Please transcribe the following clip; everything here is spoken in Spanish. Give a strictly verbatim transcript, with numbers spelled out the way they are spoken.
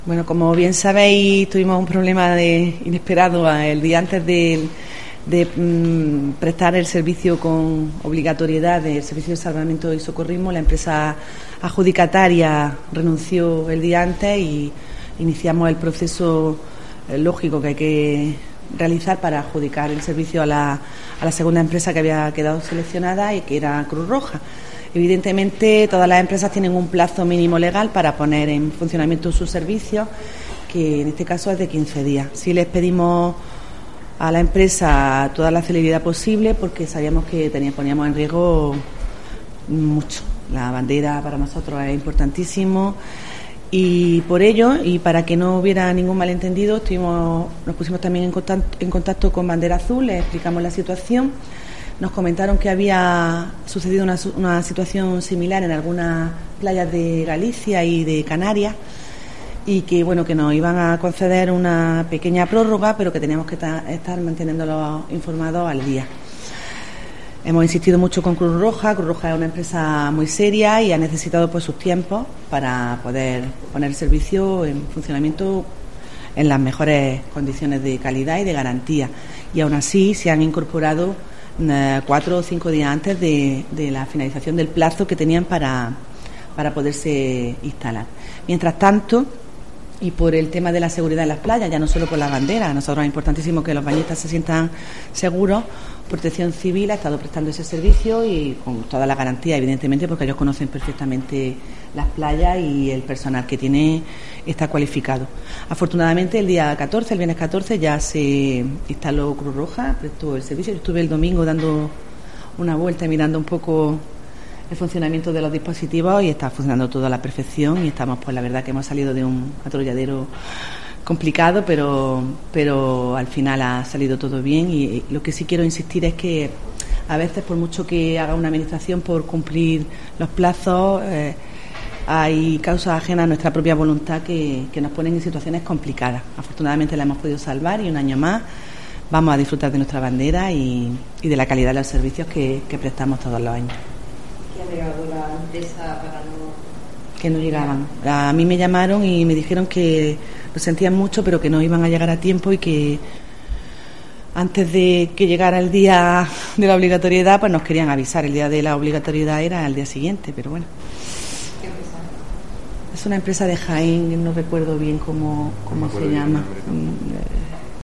Bueno, como bien sabéis, tuvimos un problema de, inesperado el día antes de, de mm, prestar el servicio con obligatoriedad del servicio de salvamento y socorrismo. La empresa adjudicataria renunció el día antes y iniciamos el proceso eh, lógico que hay que realizar para adjudicar el servicio a la, a la segunda empresa que había quedado seleccionada y que era Cruz Roja. Evidentemente, todas las empresas tienen un plazo mínimo legal para poner en funcionamiento sus servicios, que en este caso es de quince días. Sí les pedimos a la empresa toda la celeridad posible porque sabíamos que teníamos, poníamos en riesgo mucho. La bandera para nosotros es importantísimo y por ello, y para que no hubiera ningún malentendido, estuvimos, nos pusimos también en contacto, en contacto con Bandera Azul, les explicamos la situación. Nos comentaron que había sucedido una, una situación similar en algunas playas de Galicia y de Canarias y que bueno que nos iban a conceder una pequeña prórroga, pero que teníamos que ta- estar manteniéndolos informados al día. Hemos insistido mucho con Cruz Roja. Cruz Roja es una empresa muy seria y ha necesitado pues sus tiempos para poder poner el servicio en funcionamiento en las mejores condiciones de calidad y de garantía. Y aún así se han incorporado cuatro o cinco días antes de, de la finalización del plazo que tenían para, para poderse instalar. Mientras tanto, y por el tema de la seguridad en las playas, ya no solo por la bandera, a nosotros es importantísimo que los bañistas se sientan seguros. Protección Civil ha estado prestando ese servicio y con toda la garantía, evidentemente, porque ellos conocen perfectamente las playas y el personal que tiene está cualificado. Afortunadamente, el día catorce, el viernes catorce, ya se instaló Cruz Roja, prestó el servicio. Yo estuve el domingo dando una vuelta y mirando un poco el funcionamiento de los dispositivos y está funcionando todo a la perfección y estamos, pues la verdad que hemos salido de un atolladero complicado, pero pero al final ha salido todo bien y lo que sí quiero insistir es que a veces, por mucho que haga una administración por cumplir los plazos, eh, hay causas ajenas a nuestra propia voluntad que, que nos ponen en situaciones complicadas. Afortunadamente la hemos podido salvar y un año más vamos a disfrutar de nuestra bandera y, y de la calidad de los servicios que, que prestamos todos los años. ¿Qué ha llegado la empresa para no...? Que no llegaban. A mí me llamaron y me dijeron que lo sentían mucho, pero que no iban a llegar a tiempo y que antes de que llegara el día de la obligatoriedad, pues nos querían avisar. El día de la obligatoriedad era al día siguiente, pero bueno. ¿Qué empresa? Es una empresa de Jaén, no recuerdo bien cómo, cómo no se llama.